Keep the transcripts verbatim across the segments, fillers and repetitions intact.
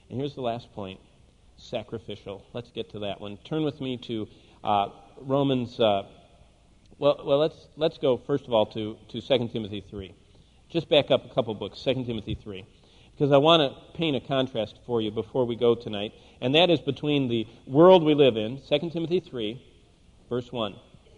And here's the last point, sacrificial. Let's get to that one. Turn with me to uh, Romans, uh, well, well, let's let's go first of all to, to Second Timothy three. Just back up a couple books, Second Timothy three, because I want to paint a contrast for you before we go tonight, and that is between the world we live in, Second Timothy three, verse one.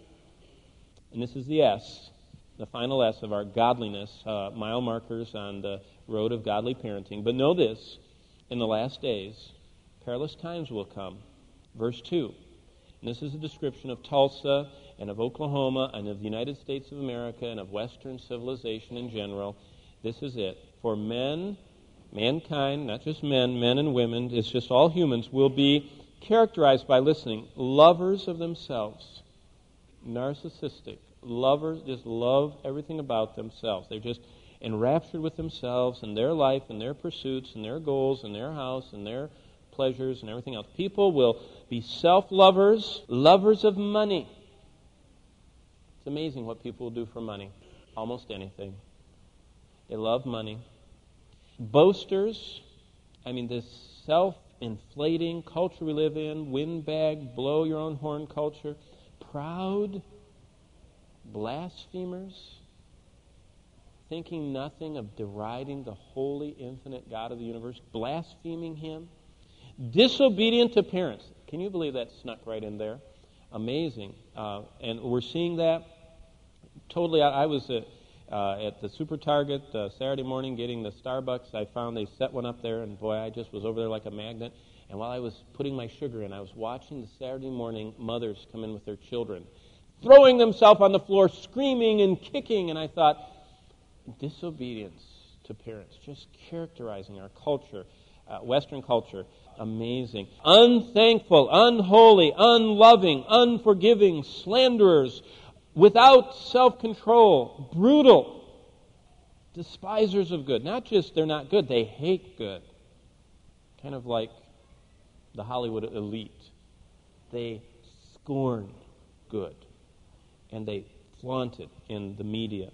And this is the S, the final S of our godliness, uh, mile markers on the road of godly parenting. But know this, in the last days, perilous times will come. Verse two, and this is a description of Tulsa and of Oklahoma and of the United States of America and of Western civilization in general. This is it. For men, mankind, not just men, men and women, it's just all humans, will be characterized by listening, lovers of themselves, narcissistic, lovers, just love everything about themselves. They're just enraptured with themselves and their life and their pursuits and their goals and their house and their pleasures and everything else. People will be self-lovers, lovers of money. It's amazing what people will do for money. Almost anything. They love money. Boasters. I mean, this self-inflating culture we live in, windbag, blow your own horn culture. Proud. Blasphemers. Thinking nothing of deriding the holy, infinite God of the universe. Blaspheming Him. Disobedient to parents. Can you believe that snuck right in there? Amazing. Uh, and we're seeing that totally. I, I was uh, uh, at the Super Target uh, Saturday morning getting the Starbucks. I found they set one up there, and boy, I just was over there like a magnet. And while I was putting my sugar in, I was watching the Saturday morning mothers come in with their children, throwing themselves on the floor, screaming and kicking. And I thought, disobedience to parents, just characterizing our culture, uh, Western culture. Amazing. Unthankful, unholy, unloving, unforgiving, slanderers, without self-control, brutal, despisers of good. Not just they're not good, they hate good. Kind of like the Hollywood elite. They scorn good. And they flaunt it in the media.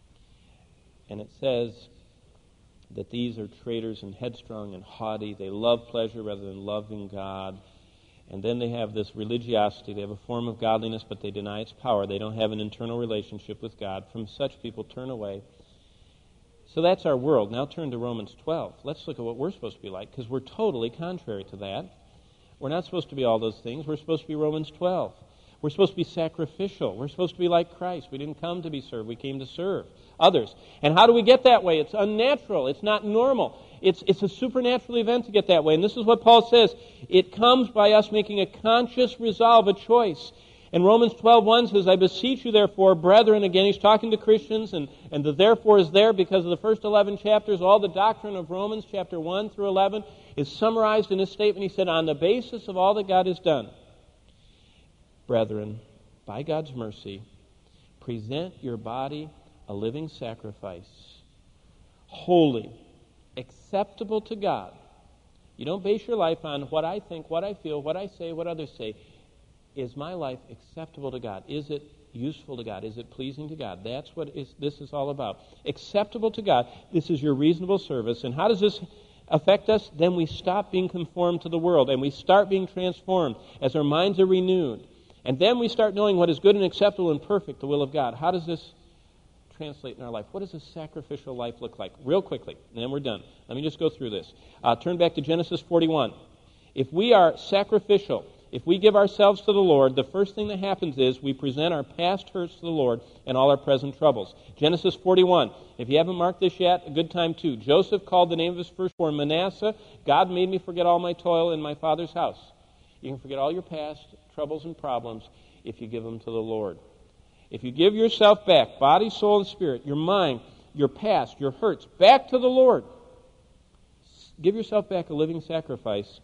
And it says that these are traitors and headstrong and haughty. They love pleasure rather than loving God. And then they have this religiosity. They have a form of godliness, but they deny its power. They don't have an internal relationship with God. From such people, turn away. So that's our world. Now turn to Romans twelve. Let's look at what we're supposed to be like, because we're totally contrary to that. We're not supposed to be all those things. We're supposed to be Romans twelve. We're supposed to be sacrificial. We're supposed to be like Christ. We didn't come to be served. We came to serve others. And how do we get that way? It's unnatural. It's not normal. It's, it's a supernatural event to get that way. And this is what Paul says. It comes by us making a conscious resolve, a choice. And Romans twelve one says, I beseech you therefore, brethren, again he's talking to Christians, and, and the therefore is there because of the first eleven chapters. All the doctrine of Romans chapter one through eleven is summarized in this statement. He said, on the basis of all that God has done, brethren, by God's mercy, present your body a living sacrifice, holy, acceptable to God. You don't base your life on what I think, what I feel, what I say, what others say. Is my life acceptable to God? Is it useful to God? Is it pleasing to God? That's what is, this is all about. Acceptable to God. This is your reasonable service. And how does this affect us? Then we stop being conformed to the world, and we start being transformed as our minds are renewed. And then we start knowing what is good and acceptable and perfect, the will of God. How does this translate in our life? What does a sacrificial life look like? Real quickly, and then we're done. Let me just go through this. Uh, turn back to Genesis forty-one. If we are sacrificial, if we give ourselves to the Lord, the first thing that happens is we present our past hurts to the Lord and all our present troubles. Genesis forty-one. If you haven't marked this yet, a good time too. Joseph called the name of his firstborn Manasseh. God made me forget all my toil in my father's house. You can forget all your past troubles and problems if you give them to the Lord. If you give yourself back, body, soul, and spirit, your mind, your past, your hurts, back to the Lord. Give yourself back a living sacrifice.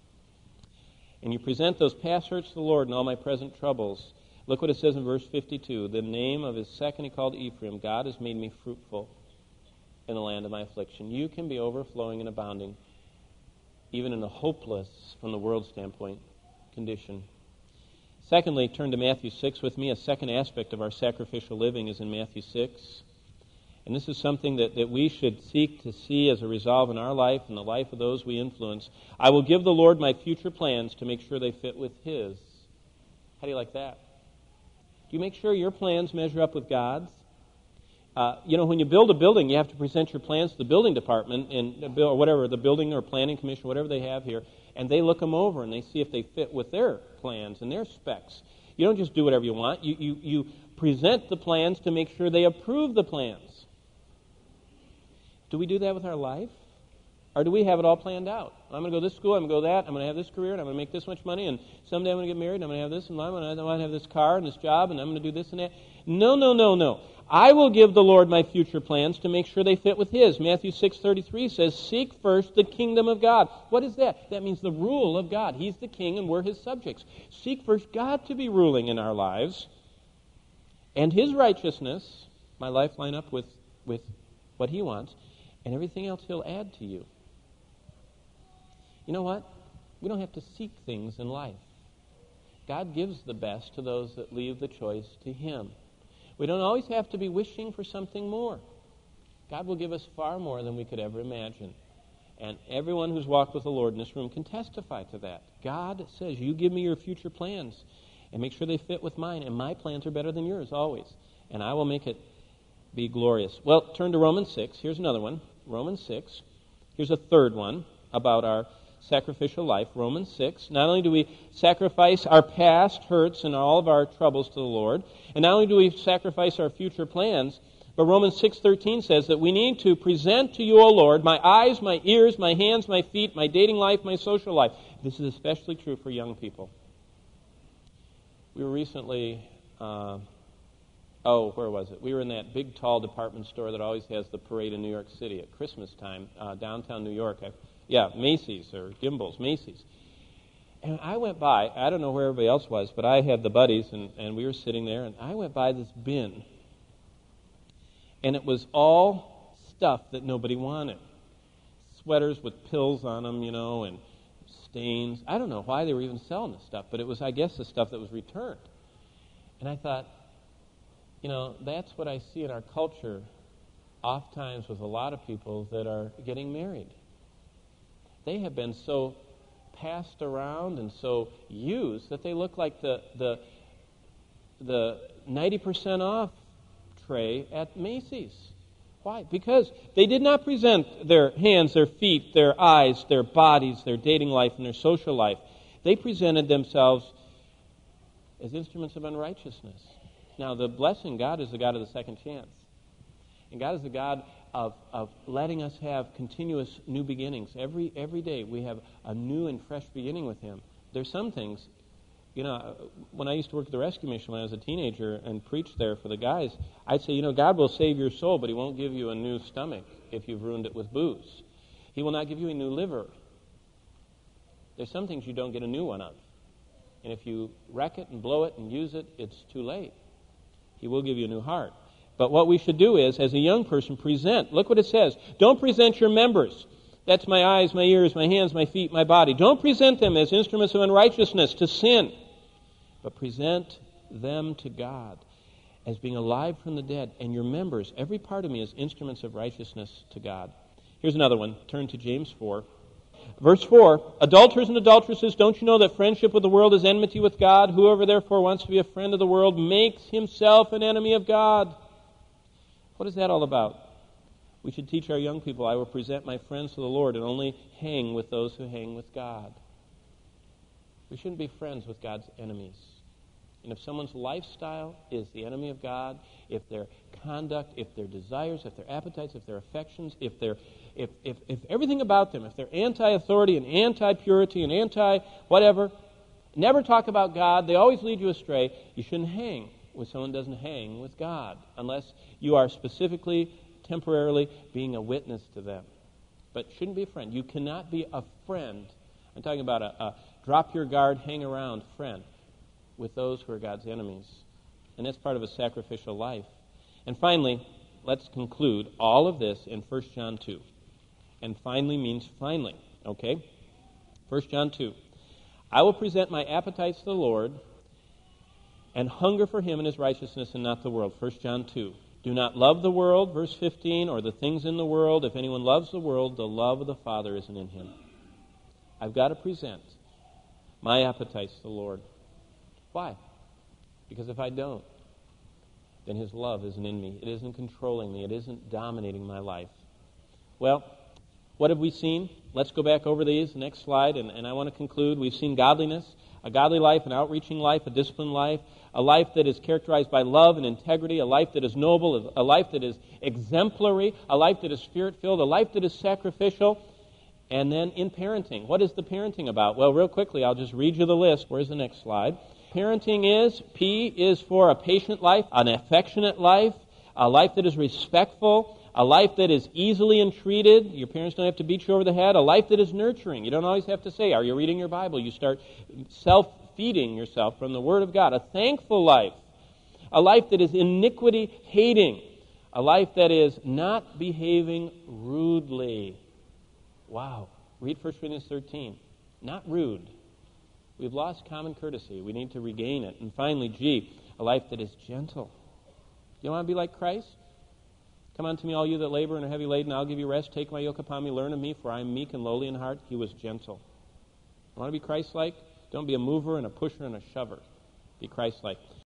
And you present those past hurts to the Lord and all my present troubles. Look what it says in verse fifty-two. The name of his second he called Ephraim. God has made me fruitful in the land of my affliction. You can be overflowing and abounding, even in a hopeless, from the world's standpoint, condition. Secondly, turn to Matthew six with me. A second aspect of our sacrificial living is in Matthew six. And this is something that, that we should seek to see as a resolve in our life and the life of those we influence. I will give the Lord my future plans to make sure they fit with His. How do you like that? Do you make sure your plans measure up with God's? Uh, you know, when you build a building, you have to present your plans to the building department and or whatever, the building or planning commission, whatever they have here, and they look them over and they see if they fit with their plans and their specs. You don't just do whatever you want. You, you, you present the plans to make sure they approve the plans. Do we do that with our life? Or do we have it all planned out? I'm going to go to this school, I'm going to go that, I'm going to have this career, and I'm going to make this much money, and someday I'm going to get married, and I'm going to have this, and I'm going to have this car and this job, and I'm going to do this and that. No, no, no, no. I will give the Lord my future plans to make sure they fit with His. Matthew six thirty-three says, seek first the kingdom of God. What is that? That means the rule of God. He's the king and we're His subjects. Seek first God to be ruling in our lives, and His righteousness, my life line up with, with what He wants, and everything else He'll add to you. You know what? We don't have to seek things in life. God gives the best to those that leave the choice to Him. We don't always have to be wishing for something more. God will give us far more than we could ever imagine. And everyone who's walked with the Lord in this room can testify to that. God says, you give me your future plans and make sure they fit with mine, and my plans are better than yours always. And I will make it be glorious. Well, turn to Romans six. Here's another one. Romans six. Here's a third one about our sacrificial life. Romans six. Not only do we sacrifice our past hurts and all of our troubles to the Lord, and not only do we sacrifice our future plans, but Romans six thirteen says that we need to present to you, O Lord, my eyes, my ears, my hands, my feet, my dating life, my social life. This is especially true for young people. We were recently... Uh, Oh, where was it? We were in that big, tall department store that always has the parade in New York City at Christmas time, uh, downtown New York. I, yeah, Macy's or Gimbel's, Macy's. And I went by, I don't know where everybody else was, but I had the buddies, and, and we were sitting there, and I went by this bin. And it was all stuff that nobody wanted. Sweaters with pills on them, you know, and stains. I don't know why they were even selling this stuff, but it was, I guess, the stuff that was returned. And I thought, you know, that's what I see in our culture oftentimes with a lot of people that are getting married. They have been so passed around and so used that they look like the the the ninety percent off tray at Macy's. Why? Because they did not present their hands, their feet, their eyes, their bodies, their dating life, and their social life. They presented themselves as instruments of unrighteousness. Now, the blessing, God is the God of the second chance. And God is the God of, of letting us have continuous new beginnings. Every every day we have a new and fresh beginning with Him. There's some things, you know, when I used to work at the Rescue Mission when I was a teenager and preached there for the guys, I'd say, you know, God will save your soul, but He won't give you a new stomach if you've ruined it with booze. He will not give you a new liver. There's some things you don't get a new one of. And if you wreck it and blow it and use it, it's too late. He will give you a new heart. But what we should do is, as a young person, present. Look what it says. Don't present your members. That's my eyes, my ears, my hands, my feet, my body. Don't present them as instruments of unrighteousness to sin. But present them to God as being alive from the dead. And your members, every part of me, as instruments of righteousness to God. Here's another one. Turn to James four. Verse four, adulterers and adulteresses, don't you know that friendship with the world is enmity with God? Whoever therefore wants to be a friend of the world makes himself an enemy of God. What is that all about? We should teach our young people, I will present my friends to the Lord and only hang with those who hang with God. We shouldn't be friends with God's enemies. And if someone's lifestyle is the enemy of God, if their conduct, if their desires, if their appetites, if their affections, if their if if, if everything about them, if they're anti-authority and anti-purity and anti-whatever, never talk about God, they always lead you astray, you shouldn't hang with someone who doesn't hang with God unless you are specifically, temporarily being a witness to them. But shouldn't be a friend. You cannot be a friend. I'm talking about a, a drop your guard, hang around friend with those who are God's enemies. And that's part of a sacrificial life. And finally, let's conclude all of this in First John two. And finally means finally, okay? First John two. I will present my appetites to the Lord and hunger for Him and His righteousness and not the world. First John two. Do not love the world, verse fifteen, or the things in the world. If anyone loves the world, the love of the Father isn't in him. I've got to present my appetites to the Lord. Why? Because if I don't, then His love isn't in me. It isn't controlling me. It isn't dominating my life. Well, what have we seen? Let's go back over these. Next slide, and, and I want to conclude. We've seen godliness, a godly life, an outreaching life, a disciplined life, a life that is characterized by love and integrity, a life that is noble, a life that is exemplary, a life that is spirit-filled, a life that is sacrificial. And then in parenting, what is the parenting about? Well, real quickly, I'll just read you the list. Where's the next slide? Parenting is, P is for a patient life, an affectionate life, a life that is respectful, a life that is easily entreated. Your parents don't have to beat you over the head. A life that is nurturing. You don't always have to say, are you reading your Bible? You start self-feeding yourself from the Word of God. A thankful life. A life that is iniquity-hating. A life that is not behaving rudely. Wow. Read First Corinthians thirteen. Not rude. We've lost common courtesy. We need to regain it. And finally, G, a life that is gentle. You want to be like Christ? Come unto me, all you that labor and are heavy laden, I'll give you rest. Take my yoke upon me, learn of me, for I am meek and lowly in heart. He was gentle. You want to be Christ-like? Don't be a mover and a pusher and a shover. Be Christ-like.